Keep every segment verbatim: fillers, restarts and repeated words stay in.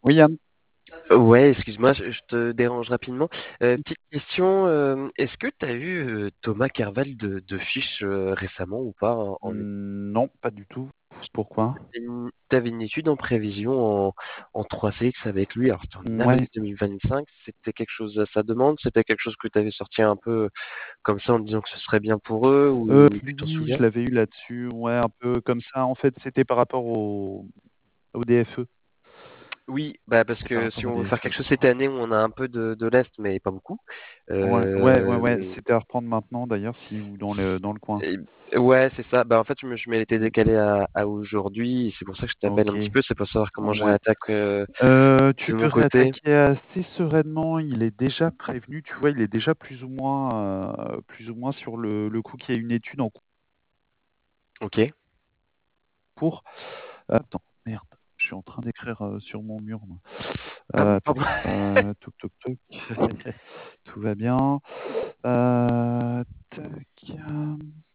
Oui, Yann. Ouais, excuse-moi, je, je te dérange rapidement. Euh, petite question, euh, est-ce que tu as eu euh, Thomas Carval de, de Fiche euh, récemment ou pas en, en Hmm, Non, pas du tout. Pourquoi? une, t'avais une étude en prévision en, en trois C X avec lui, alors c'était en avril Ouais, deux mille vingt-cinq, c'était quelque chose à sa demande, c'était quelque chose que tu avais sorti un peu comme ça en disant que ce serait bien pour eux euh, ou tu t'en lui, souviens? je l'avais eu là-dessus. Ouais, un peu comme ça. En fait, c'était par rapport au, au D F E. Oui, bah parce C'était par que rapport si au on veut faire D F E. quelque chose cette année où on a un peu de, de l'Est, mais pas beaucoup. Ouais, ouais, ouais, ouais. euh, C'était à reprendre maintenant, d'ailleurs, si ou dans le dans le coin. Et- Ouais, c'est ça. Bah, en fait, je me, je m'étais Hmm, décalé à, à aujourd'hui. et C'est pour ça que je t'appelle un petit Ok. peu. C'est pour savoir comment je Ouais. réattaque euh, Euh, tu de peux mon côté. réattaquer assez sereinement. Il est déjà prévenu. Tu vois, il est déjà plus ou moins, euh, plus ou moins sur le, le coup qu'il y a une étude en Ok. cours. Attends, merde. Je suis en train d'écrire euh, sur mon mur. moi. Ah Euh, bon, attends, pardon. euh, toc toc toc, tout va bien. Euh, tac, euh,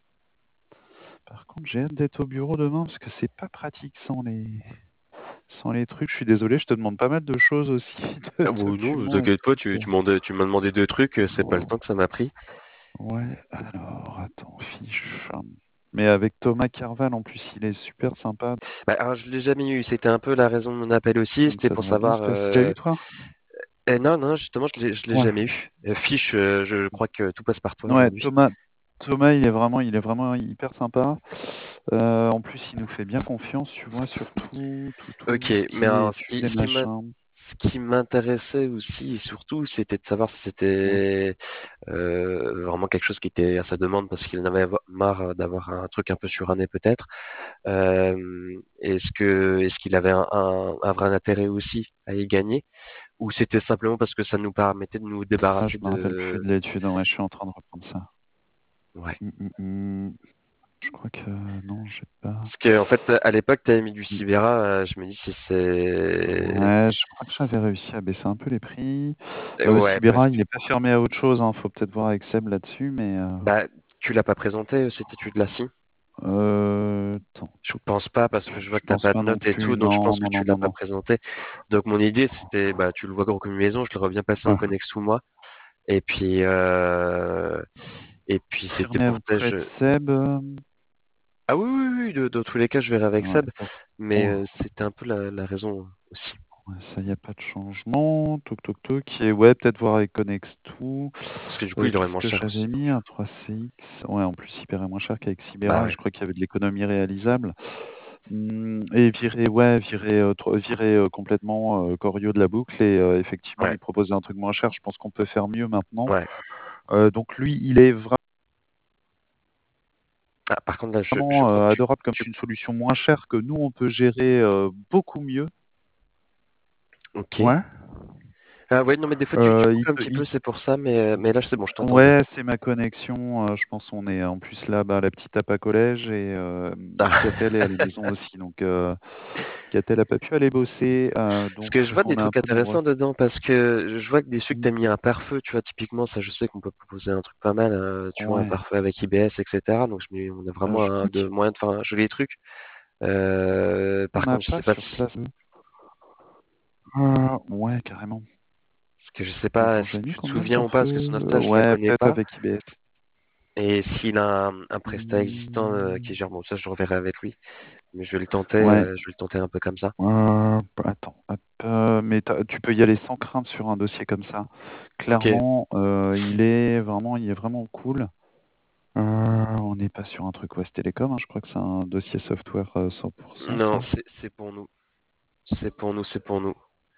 Par contre, j'ai hâte d'être au bureau demain parce que c'est pas pratique sans les sans les trucs. Je suis désolé, je te demande pas mal de choses aussi, de Ah bon, non, documents et t'inquiète pas. tout. Tu, tu m'en- tu m'as demandé deux trucs. euh, C'est pas le temps que ça m'a pris. Ouais, alors attends, fiche. Mais avec Thomas Carval en plus, il est super sympa, Bah, alors, je l'ai jamais eu. C'était un peu la raison de mon appel aussi. donc C'était ça pour devrait bien savoir. se passer. Tu l'as eu euh, toi? eh, non, non, justement, je l'ai, je l'ai Ouais. jamais eu. Euh, Fiche, euh, je crois que tout passe par toi Ouais, aujourd'hui. Thomas, Thomas, il est vraiment, il est vraiment hyper sympa. Euh, en plus, il nous fait bien confiance, tu vois, sur tout, tout, tout Ok, ce mais qui est alors, ce études qui, et ce qui m'a- machin. ce qui m'intéressait aussi et surtout, c'était de savoir si Ouais, c'était euh, vraiment quelque chose qui était à sa demande parce qu'il en avait avo- marre d'avoir un truc un peu suranné peut-être. Euh, est-ce que est-ce qu'il avait un, un, un vrai intérêt aussi à y gagner ou c'était simplement parce que ça nous permettait de nous ah, je débarrasser me rappelle plus de de l'étude. Ouais, je suis en train de reprendre ça. ouais. Hum, hum, hum. Je crois que non, j'ai pas. Parce que en fait à l'époque tu avais mis du Hum. Sibera, euh, je me dis si c'est Ouais, je crois que j'avais réussi à baisser un peu les prix. Euh, ouais parce Sibera, il que n'est pas fermé à autre chose, hein. Faut peut-être voir avec Seb là-dessus, mais euh, bah tu l'as pas présenté cette étude-là si. euh, attends, Je touc, pense pas parce que je vois je que t'as pense pas de pas non notes et plus. tout, donc je Non, pense que non, tu non, l'as non, pas non. présenté. Donc mon idée c'était, bah tu le vois gros comme une maison, je le reviens passer en Ouais. connex sous moi. Et puis euh, et puis c'était Fermé pour ça auprès de je... Seb. euh, Ah oui oui oui, de, dans tous les cas je verrai avec Ouais, Seb, pour- mais ouais. euh, c'était un peu la, la raison aussi. Ouais, ça, il n'y a pas de changement. Toc, toc, toc. Et ouais, peut-être voir avec Connex tout. Parce que du coup Euh, il aurait Qu'est-ce moins que cher j'avais aussi. mis? Un trois C X. Ouais, en plus, il paierait moins cher qu'avec Bah Sibera. ouais. Je crois qu'il y avait de l'économie réalisable. Hum, et virer, ouais, virer, euh, tro- virer euh, complètement euh, Corio de la boucle et euh, effectivement Ouais. lui proposer un truc moins cher. Je pense qu'on peut faire mieux maintenant. Ouais. Euh, donc lui, il est Ah, par contre là je, je vraiment crois que euh, tu, adorable comme tu... c'est une solution moins chère que nous, on peut gérer euh, beaucoup mieux. Ok. Ouais. Ah ouais non mais des fois tu, tu Euh, il coupes un te, petit il peu c'est pour ça, mais, euh, mais là c'est bon je t'entends bien. Ouais, c'est ma connexion. euh, je pense qu'on est en plus là, bah, la petite tape à collège et, euh, et Ah. Catel est à la maison aussi. Donc euh, Catel a pas pu aller bosser. euh, Parce donc que je vois des on est un trucs peu nombreux. intéressants dedans, parce que je vois que des trucs, Mm. t'as mis un pare-feu, tu vois, typiquement, ça je sais qu'on peut proposer un truc pas mal, euh, tu vois, un Ouais. pare-feu avec I B S, et cetera. Donc je me dis, on a Euh, vraiment je un, crois de qu'il moyen de faire un joli truc. Euh, n'y par en a contre, je pas sais pas sur si, place. Euh, ouais, carrément. parce que je sais pas Attends, si j'avais mis tu te combien le souviens ou pas, pare-feu? parce que son Euh, Nostal, je la Ouais, connais peut-être pas. avec I B S. Et s'il a un, un prestat existant euh, qui Mm. gère, bon, ça je reverrai avec lui. Mais je vais le tenter, Ouais. euh, je vais le tenter un peu comme ça. Euh, attends, hop, euh, mais t'as- tu peux y aller sans crainte sur un dossier comme ça. Ok. Clairement, euh, il est vraiment, il est vraiment cool. Euh, on n'est pas sur un truc West Telecom, hein, je crois que c'est un dossier software euh, cent pour cent Non, ça. c'est c'est pour nous. C'est pour nous, c'est pour nous.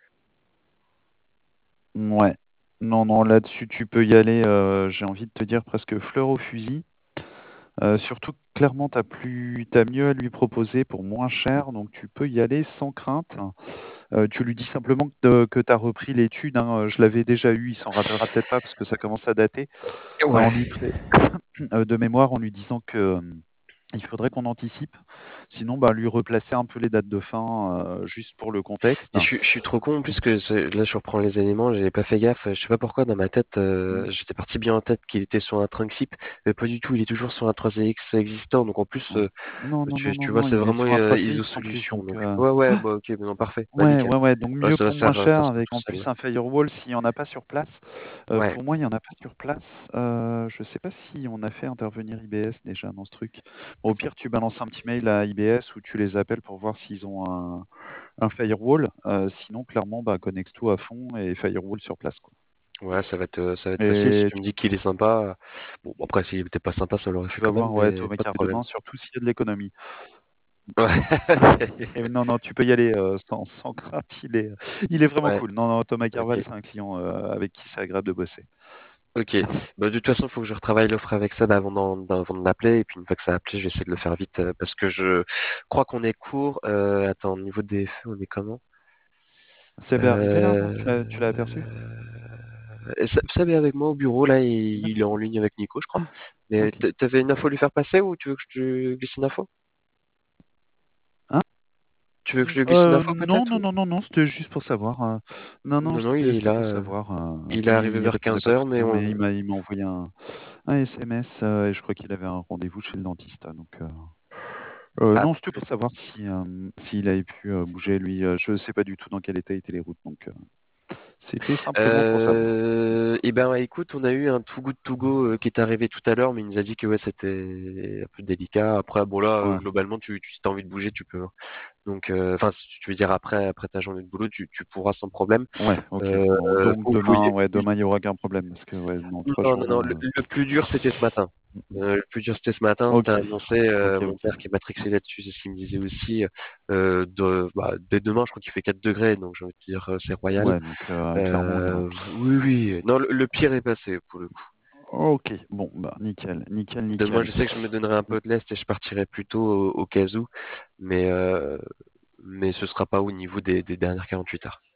Ouais. Non, non, là-dessus tu peux y aller, euh, j'ai envie de te dire presque fleur au fusil. Euh, surtout que clairement t'as plus, t'as mieux à lui proposer pour moins cher, donc tu peux y aller sans crainte. Euh, tu lui dis simplement que, tu as repris l'étude, hein, euh, je l'avais déjà eu, il s'en rappellera peut-être pas parce que ça commence à dater. Euh, Ouais. en lui pré- euh, de mémoire en lui disant que euh, il faudrait qu'on anticipe. Sinon, bah, lui replacer un peu les dates de fin, euh, juste pour le contexte. Et je, suis je suis trop con en plus que c'est- là je reprends les éléments, j'ai pas fait gaffe. Je sais pas pourquoi dans ma tête, Mm. euh, j'étais parti bien en tête qu'il était sur un Trinxip, mais pas du tout. Il est toujours sur un trois C X existant. Donc en plus, Ouais. euh, Non, non, non, tu, non, tu vois, non, c'est il est vraiment sur un euh, trois C I S O X en plus, solution. donc Donc euh, ouais, ouais, bah ok, mais non, parfait, bah ouais, nickel. ouais, ouais, donc Ouais, mieux ça va pour se moins faire, euh, ça cher se fait avec tout en seul. plus un firewall s'il n'y en a pas sur place. Euh, Ouais. pour moi, il n'y en a pas sur place. Euh, je sais pas si on a fait intervenir I B S déjà dans ce truc. Bon, au pire, tu balances un petit mail à I B S ou tu les appelles pour voir s'ils ont un, un firewall. Euh, sinon, clairement, bah, connecte tout à fond et firewall sur place, quoi. Ouais, ça va être, euh, ça va être facile. Si Et tu me dis qu'il est sympa, bon, après, s'il était pas sympa, ça l'aurait fait tu vas quand même, voir, ouais, mais Thomas pas de Carr problème. demain, surtout s'il y a de l'économie. Ouais, Et non, non, tu peux y aller euh, sans, sans crainte. Il est, il est vraiment ouais, cool. Non, non, Thomas Carval, ok. c'est un client euh, avec qui c'est agréable de bosser. Ok, bah, de toute façon, il faut que je retravaille l'offre avec ça avant, d'en- d'en- avant de l'appeler. Et puis une fois que ça a appelé, je vais essayer de le faire vite euh, parce que je crois qu'on est court. Euh, attends, au niveau des feux, on est comment? Seb est arrivé là, non? Tu Euh... l'as, tu l'as aperçu? et Seb Seb est avec moi au bureau, là, il, il est en ligne avec Nico, je crois. Mais Ok. t- t'avais une info à lui faire passer ou tu veux que je te glisse une info? Hein? Tu veux que je te glisse une Euh, info non, peut-être non, ou... non, non, non, c'était juste pour savoir. euh, Non, non, Non, non, c'était, il est c'était là. pour euh, savoir. euh, Il est arrivé Il, il vers répondait quinze pas heures, très mais bien, mais il on... m'a, il m'a envoyé un, un S M S euh, et je crois qu'il avait un rendez-vous chez le dentiste. Donc, euh, euh, Ah, non, c'était parfait. pour savoir si, euh, s'il avait pu euh, bouger lui. Euh, je sais pas du tout dans quel état étaient les routes, donc euh, c'était simplement pour savoir. Euh, et ben écoute, on a eu un Too Good To Go euh, qui est arrivé tout à l'heure, mais il nous a dit que ouais, c'était un peu délicat. Après, bon là, euh, Ouais. globalement, tu, tu si t'as envie de bouger, tu peux, hein. Donc, euh, enfin, si tu veux dire après, après ta journée de boulot, tu, tu pourras sans problème. Ouais, ok. Euh, Bon, donc faut- faut y- demain, ouais, demain, il y aura qu'un problème parce que, ouais, dans trois Non, non, non. jours. Le, euh, le plus dur, c'était ce matin. mm, mm. Euh, le plus dur, c'était ce matin. C'était Ok, annoncé. Euh, ok, mon ok. père qui est matrixé là-dessus, c'est ce qu'il me disait aussi. Euh, de, bah, dès demain, je crois qu'il fait quatre degrés, donc j'ai envie de dire, euh, c'est royal. Ouais, donc euh, clairement, il y aura. Euh, oui, oui. Non, le, le pire est passé pour le coup. Ok, bon, bah, nickel, nickel, Demain, nickel. je sais que je me donnerai un peu de lest et je partirai plus tôt au, au cas où, mais euh, mais ce sera pas au niveau des, des dernières quarante-huit heures.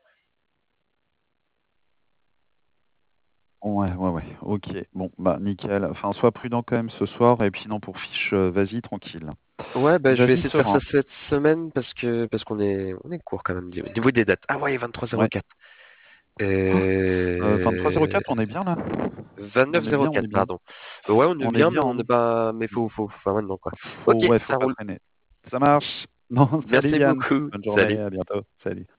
Ouais, ouais, ouais, ok. Bon, bah, nickel. Enfin, sois prudent quand même ce soir. Et puis, non, pour fiche, euh, vas-y, tranquille. Ouais, bah je vais Vas-y, essayer de faire serein. ça cette semaine parce que parce qu'on est on est court quand même au niveau des dates. Ah ouais, Ouais. vingt-trois zéro quatre. Euh, vingt-trois zéro Euh, quatre, on est bien là? On est bien, on est vingt-neuf zéro quatre, bien. pardon. Ouais, on est On est bien, mais bien, on hein. n'est pas. Mais faut faut faut faire maintenant quoi. Faut, Ok, ouais, faut ça pas roule. traîner. Ça marche. Non, salut Merci Yann. beaucoup. Bonne journée, Salut. à bientôt. Salut.